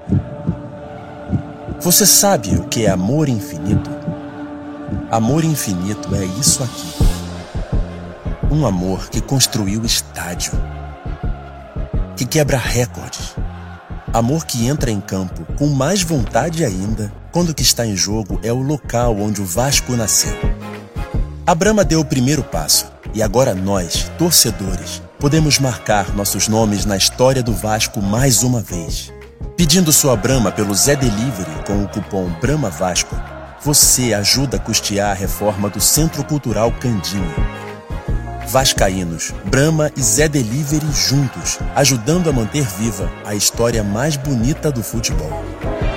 Você sabe o que é amor infinito? Amor infinito é isso aqui. Um amor que construiu estádio, que quebra recordes. Amor que entra em campo com mais vontade ainda quando o que está em jogo é o local onde o Vasco nasceu. A Brahma deu o primeiro passo e agora nós, torcedores, podemos marcar nossos nomes na história do Vasco mais uma vez. Pedindo sua Brahma pelo Zé Delivery com o cupom BRAHMAVASCO, você ajuda a custear a reforma do Centro Cultural Candinho. Vascaínos, Brahma e Zé Delivery juntos, ajudando a manter viva a história mais bonita do futebol.